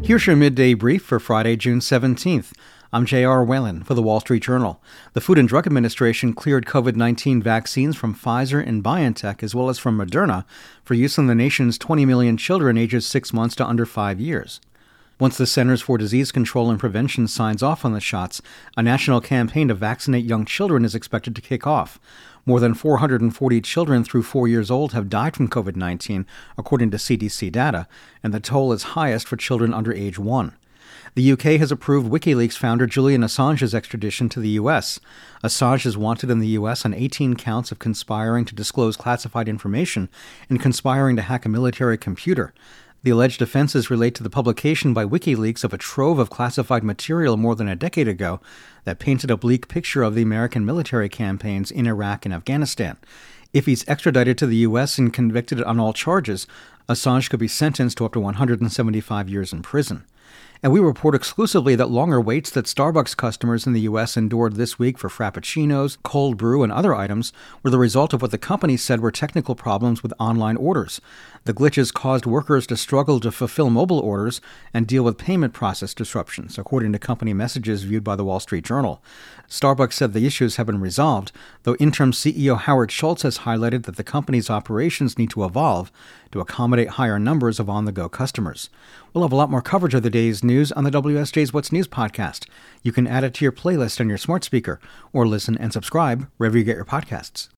Here's your midday brief for Friday, June 17th. I'm J.R. Whalen for The Wall Street Journal. The Food and Drug Administration cleared COVID-19 vaccines from Pfizer and BioNTech as well as from Moderna for use in the nation's 20 million children ages 6 months to under 5 years. Once the Centers for Disease Control and Prevention signs off on the shots, a national campaign to vaccinate young children is expected to kick off. More than 440 children through 4 years old have died from COVID-19, according to CDC data, and the toll is highest for children under age 1. The UK has approved WikiLeaks founder Julian Assange's extradition to the US. Assange is wanted in the US on 18 counts of conspiring to disclose classified information and conspiring to hack a military computer. The alleged offenses relate to the publication by WikiLeaks of a trove of classified material more than a decade ago that painted a bleak picture of the American military campaigns in Iraq and Afghanistan. If he's extradited to the U.S. and convicted on all charges, Assange could be sentenced to up to 175 years in prison. And we report exclusively that longer waits that Starbucks customers in the U.S. endured this week for frappuccinos, cold brew, and other items were the result of what the company said were technical problems with online orders. The glitches caused workers to struggle to fulfill mobile orders and deal with payment process disruptions, according to company messages viewed by the Wall Street Journal. Starbucks said the issues have been resolved, though interim CEO Howard Schultz has highlighted that the company's operations need to evolve to accommodate higher numbers of on-the-go customers. We'll have a lot more coverage of the day's news on the WSJ's What's News podcast. You can add it to your playlist on your smart speaker or listen and subscribe wherever you get your podcasts.